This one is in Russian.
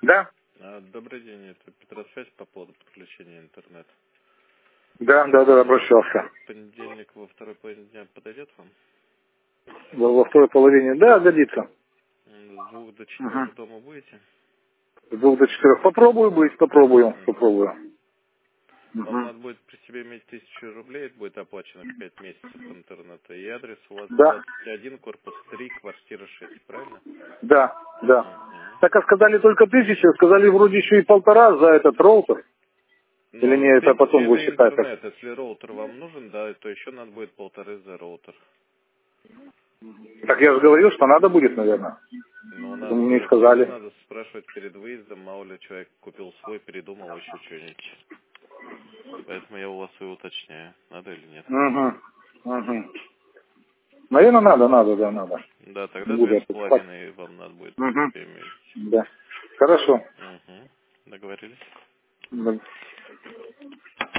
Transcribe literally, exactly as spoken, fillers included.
Да? А, Добрый день, это Петросвязь по поводу подключения интернета. Да, да, да, обращался. В понедельник во второй половине дня подойдет вам? Во, во второй половине. Да, годится. М, С двух до Угу. четырех дома будете? С двух до четырех. Попробую быть, попробую, Мгм. попробую. Вам Угу. надо будет при себе иметь тысячу рублей, это будет оплачено в пять месяцев интернета. И адрес у вас Да, двадцать один, корпус три, квартира шесть, правильно? да, да. Мгм. Так, а сказали только тысяча, сказали вроде еще и полтора за этот роутер. Или Ну, не, это тысяча потом будет это считаться. интернет. Если роутер вам нужен, да, то еще надо будет полторы за роутер. Так я же говорил, что надо будет, наверное. Но у нас Мне э, всегда сказали. надо спрашивать перед выездом, мало ли человек купил свой, передумал еще что-нибудь. Поэтому я у вас и уточняю, надо или нет. Угу. Угу. Наверное, надо, надо, да, надо. Да, тогда Буду две с это спать. половиной вам надо будет при Угу. себе иметь. Да. Хорошо. Угу. Договорились? Да.